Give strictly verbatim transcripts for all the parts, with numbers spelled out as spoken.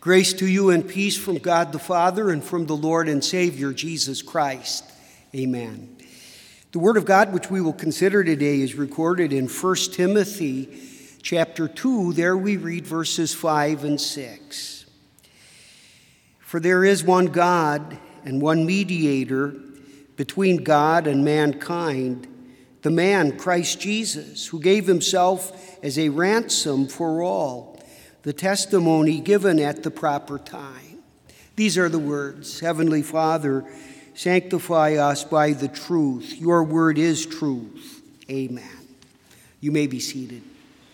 Grace to you and peace from God the Father and from the Lord and Savior, Jesus Christ. Amen. The Word of God which we will consider today is recorded in First Timothy chapter two. There we read verses five and six. For there is one God and one mediator between God and mankind, the man Christ Jesus, who gave himself as a ransom for all, the testimony given at the proper time. These are the words. Heavenly Father, sanctify us by the truth. Your word is truth. Amen. You may be seated.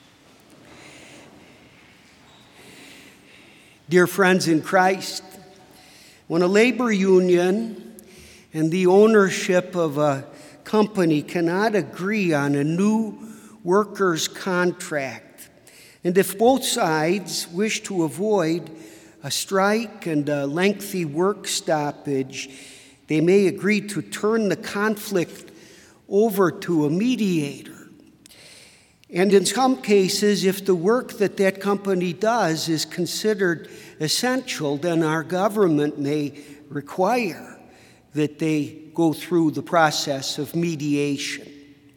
Dear friends in Christ, when a labor union and the ownership of a company cannot agree on a new workers' contract, and if both sides wish to avoid a strike and a lengthy work stoppage, they may agree to turn the conflict over to a mediator. And in some cases, if the work that that company does is considered essential, then our government may require that they go through the process of mediation.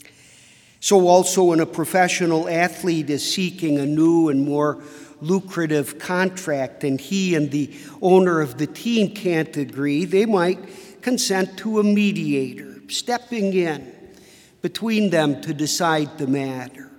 So also when a professional athlete is seeking a new and more lucrative contract and he and the owner of the team can't agree, they might consent to a mediator, stepping in between them to decide the matter.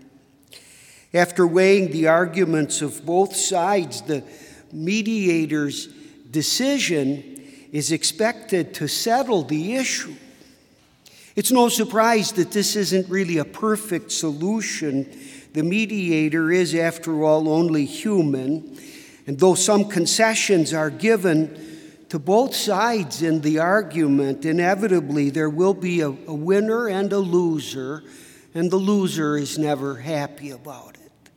After weighing the arguments of both sides, the mediator's decision is expected to settle the issue. It's no surprise that this isn't really a perfect solution. The mediator is, after all, only human. And though some concessions are given to both sides in the argument, inevitably there will be a, a winner and a loser, and the loser is never happy about it.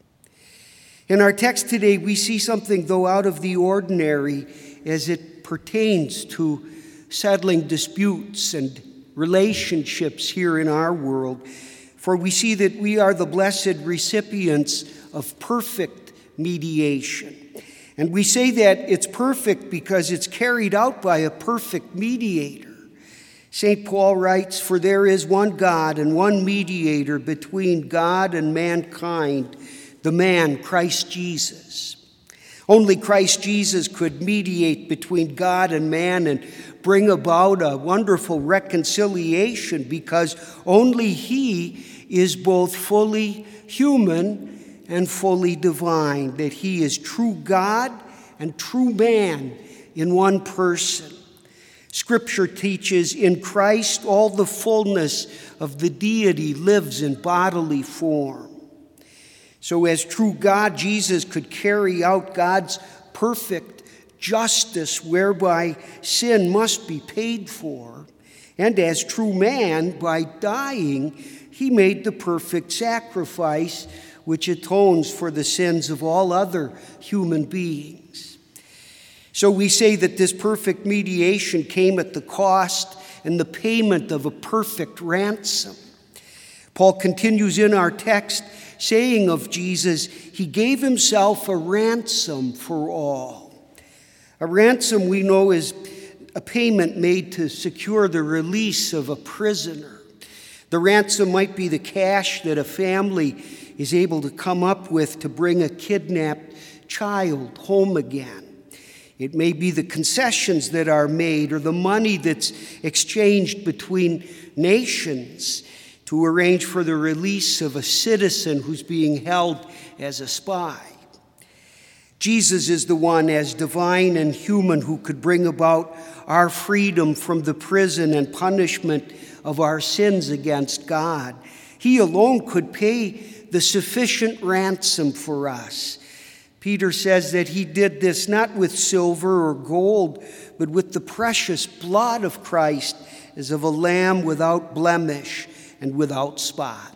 In our text today, we see something, though, out of the ordinary as it pertains to settling disputes and relationships here in our world. For we see that we are the blessed recipients of perfect mediation. And we say that it's perfect because it's carried out by a perfect mediator. Saint Paul writes, "For there is one God and one mediator between God and mankind, the man Christ Jesus." Only Christ Jesus could mediate between God and man and bring about a wonderful reconciliation, because only he is both fully human and fully divine, that he is true God and true man in one person. Scripture teaches in Christ all the fullness of the deity lives in bodily form. So as true God, Jesus could carry out God's perfect justice whereby sin must be paid for. And as true man, by dying, he made the perfect sacrifice which atones for the sins of all other human beings. So we say that this perfect mediation came at the cost and the payment of a perfect ransom. Paul continues in our text, saying of Jesus, he gave himself a ransom for all. A ransom, we know, is a payment made to secure the release of a prisoner. The ransom might be the cash that a family is able to come up with to bring a kidnapped child home again. It may be the concessions that are made or the money that's exchanged between nations to arrange for the release of a citizen who's being held as a spy. Jesus is the one, as divine and human, who could bring about our freedom from the prison and punishment of our sins against God. He alone could pay the sufficient ransom for us. Peter says that he did this not with silver or gold, but with the precious blood of Christ, as of a lamb without blemish and without spot.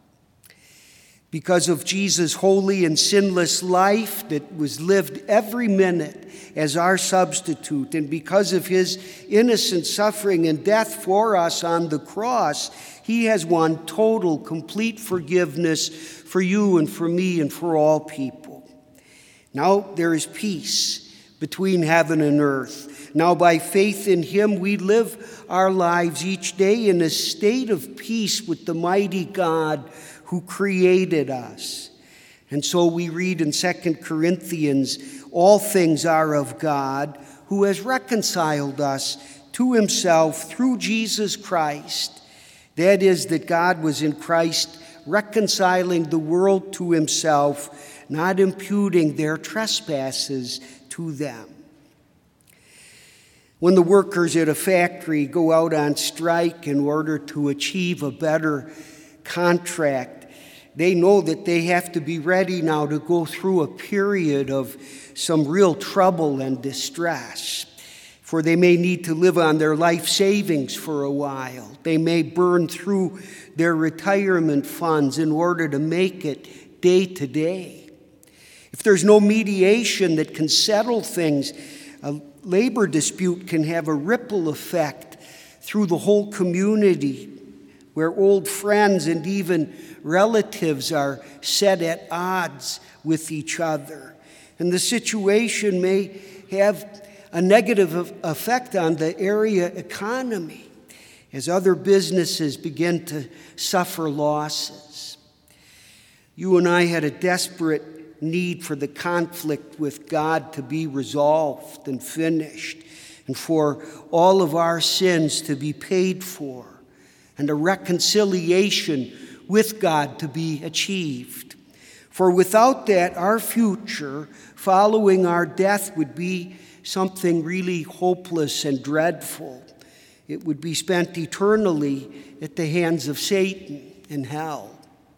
Because of Jesus' holy and sinless life that was lived every minute as our substitute, and because of his innocent suffering and death for us on the cross, he has won total, complete forgiveness for you and for me and for all people. Now there is peace between heaven and earth. Now by faith in him we live our lives each day in a state of peace with the mighty God who created us. And so we read in Second Corinthians, all things are of God, who has reconciled us to himself through Jesus Christ. That is, that God was in Christ reconciling the world to himself, not imputing their trespasses to them. When the workers at a factory go out on strike in order to achieve a better contract, they know that they have to be ready now to go through a period of some real trouble and distress. For they may need to live on their life savings for a while. They may burn through their retirement funds in order to make it day to day. If there's no mediation that can settle things, a labor dispute can have a ripple effect through the whole community, where old friends and even relatives are set at odds with each other. And the situation may have a negative effect on the area economy as other businesses begin to suffer losses. You and I had a desperate need for the conflict with God to be resolved and finished, and for all of our sins to be paid for, and a reconciliation with God to be achieved. For without that, our future following our death would be something really hopeless and dreadful. It would be spent eternally at the hands of Satan in hell.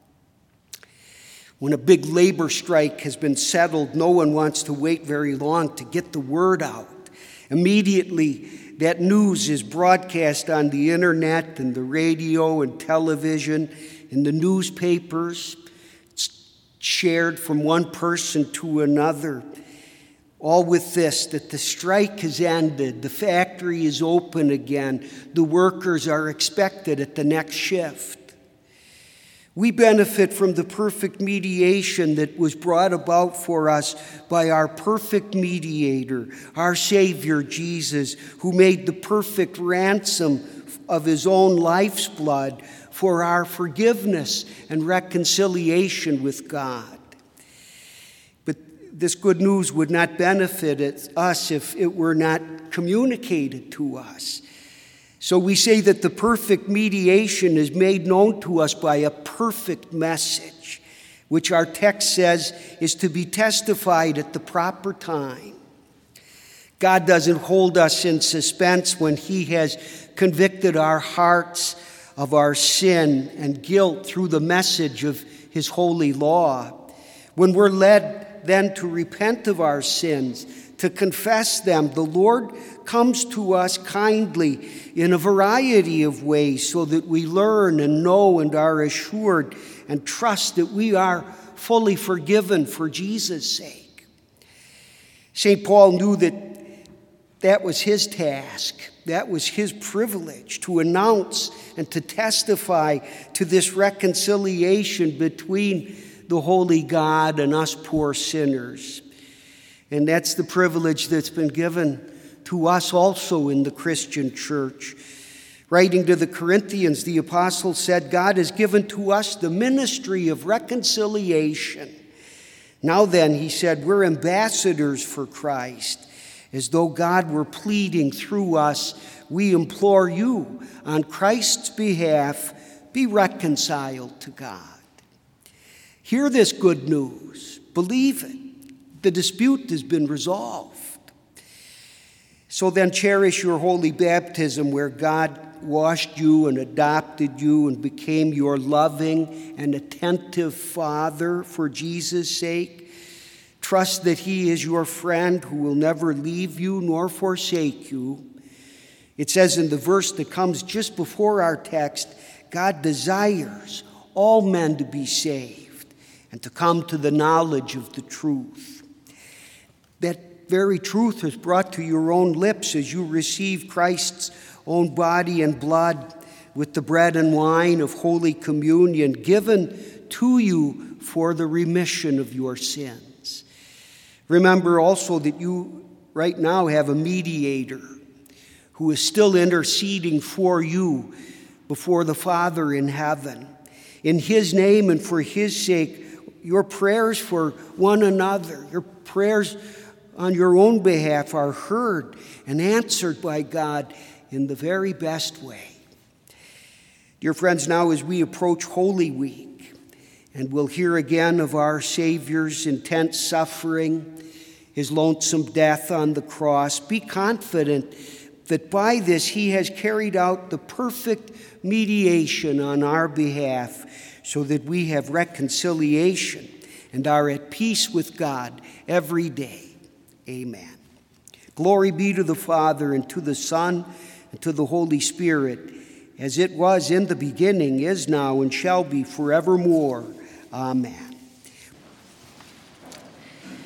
When a big labor strike has been settled, no one wants to wait very long to get the word out. Immediately, that news is broadcast on the internet and the radio and television, in the newspapers. It's shared from one person to another. All with this, that the strike has ended, the factory is open again, the workers are expected at the next shift. We benefit from the perfect mediation that was brought about for us by our perfect mediator, our Savior Jesus, who made the perfect ransom of his own life's blood for our forgiveness and reconciliation with God. But this good news would not benefit us if it were not communicated to us. So we say that the perfect mediation is made known to us by a perfect message, which our text says is to be testified at the proper time. God doesn't hold us in suspense when he has convicted our hearts of our sin and guilt through the message of his holy law. When we're led then to repent of our sins, to confess them, the Lord comes to us kindly in a variety of ways so that we learn and know and are assured and trust that we are fully forgiven for Jesus' sake. Saint Paul knew that that was his task. That was his privilege to announce and to testify to this reconciliation between the holy God and us poor sinners. And that's the privilege that's been given to us also in the Christian church. Writing to the Corinthians, the apostle said, God has given to us the ministry of reconciliation. Now then, he said, we're ambassadors for Christ. As though God were pleading through us, we implore you, on Christ's behalf, be reconciled to God. Hear this good news. Believe it. The dispute has been resolved. So then cherish your holy baptism, where God washed you and adopted you and became your loving and attentive Father for Jesus' sake. Trust that he is your friend who will never leave you nor forsake you. It says in the verse that comes just before our text, God desires all men to be saved and to come to the knowledge of the truth. That very truth is brought to your own lips as you receive Christ's own body and blood with the bread and wine of Holy Communion given to you for the remission of your sins. Remember also that you right now have a mediator who is still interceding for you before the Father in heaven. In his name and for his sake, your prayers for one another, your prayers on your own behalf are heard and answered by God in the very best way. Dear friends, now as we approach Holy Week, and we'll hear again of our Savior's intense suffering, his lonesome death on the cross, be confident that by this he has carried out the perfect mediation on our behalf, so that we have reconciliation and are at peace with God every day. Amen. Glory be to the Father, and to the Son, and to the Holy Spirit, as it was in the beginning, is now, and shall be forevermore. Amen.